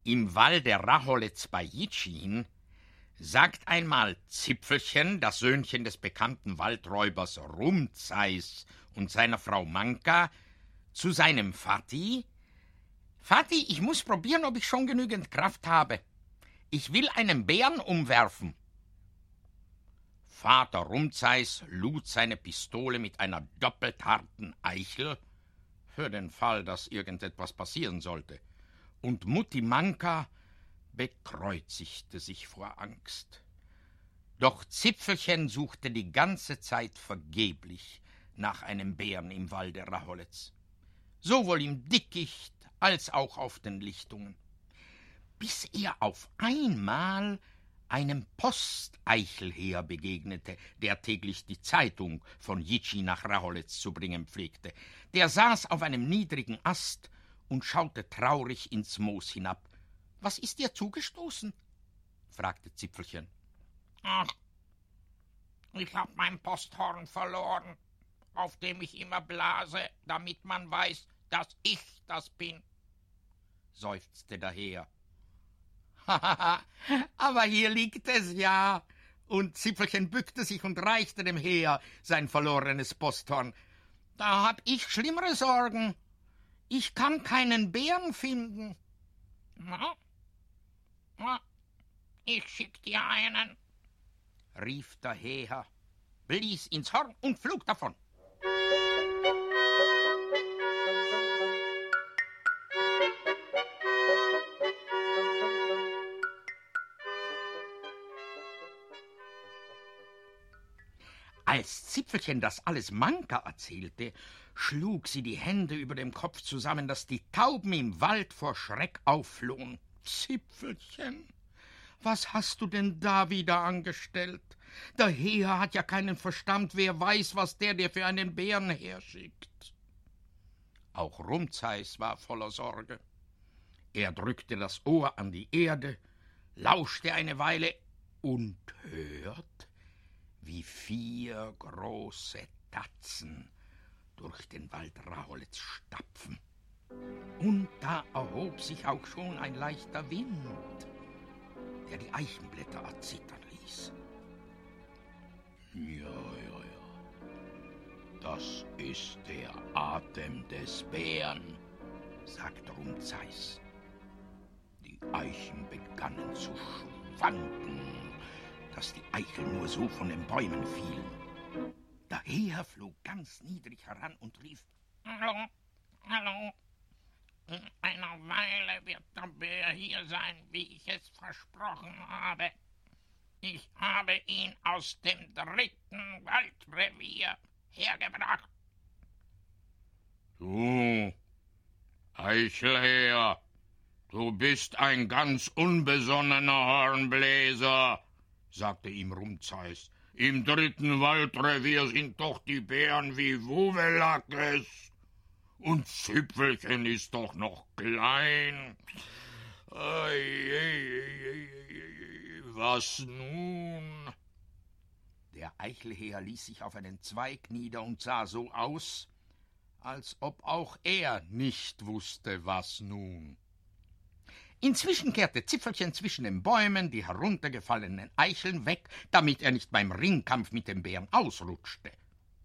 Im Wall der Racholitz bei Jitschin sagt einmal Zipfelchen, das Söhnchen des bekannten Waldräubers Rumzeis und seiner Frau Manka, zu seinem Vati: Vati, ich muss probieren, ob ich schon genügend Kraft habe. Ich will einen Bären umwerfen. Vater Rumzeis lud seine Pistole mit einer doppelt harten Eichel, für den Fall, dass irgendetwas passieren sollte, und Mutti Manka bekreuzigte sich vor Angst. Doch Zipfelchen suchte die ganze Zeit vergeblich nach einem Bären im Wall der Racholitz, sowohl im Dickicht als auch auf den Lichtungen, bis er auf einmal einem Posteichelheer begegnete, der täglich die Zeitung von Jitschin nach Racholitz zu bringen pflegte. Der saß auf einem niedrigen Ast und schaute traurig ins Moos hinab. »Was ist dir zugestoßen?« fragte Zipfelchen. »Ach, ich hab mein Posthorn verloren, auf dem ich immer blase, damit man weiß, dass ich das bin«, seufzte der Heer. »Hahaha, aber hier liegt es ja!« Und Zipfelchen bückte sich und reichte dem Heer sein verlorenes Posthorn. »Da hab ich schlimmere Sorgen. Ich kann keinen Bären finden.« »Na, ich schick dir einen«, rief der Heer, blies ins Horn und flog davon. Als Zipfelchen das alles Manka erzählte, schlug sie die Hände über dem Kopf zusammen, dass die Tauben im Wald vor Schreck aufflohen. »Zipfelchen, was hast du denn da wieder angestellt? Der Heer hat ja keinen Verstand, wer weiß, was der dir für einen Bären herschickt.« Auch Rumzeis war voller Sorge. Er drückte das Ohr an die Erde, lauschte eine Weile und hört, wie 4 große Tatzen durch den Wald Racholitz stapfen. Und da erhob sich auch schon ein leichter Wind, der die Eichenblätter erzittern ließ. »Ja, das ist der Atem des Bären«, sagte Rumzeis. Die Eichen begannen zu schwanken, dass die Eichel nur so von den Bäumen fielen. Der Heer flog ganz niedrig heran und rief: »Hallo, hallo. In einer Weile wird der Bär hier sein, wie ich es versprochen habe. Ich habe ihn aus dem 3. Waldrevier hergebracht.« »Du, Eichelheer, du bist ein ganz unbesonnener Hornbläser«, sagte ihm Rumzeis. »Im 3. Waldrevier sind doch die Bären wie Wuwelakes. Und Zipfelchen ist doch noch klein. Was nun?« Der Eichelheer ließ sich auf einen Zweig nieder und sah so aus, als ob auch er nicht wusste, was nun. Inzwischen kehrte Zipfelchen zwischen den Bäumen die heruntergefallenen Eicheln weg, damit er nicht beim Ringkampf mit dem Bären ausrutschte.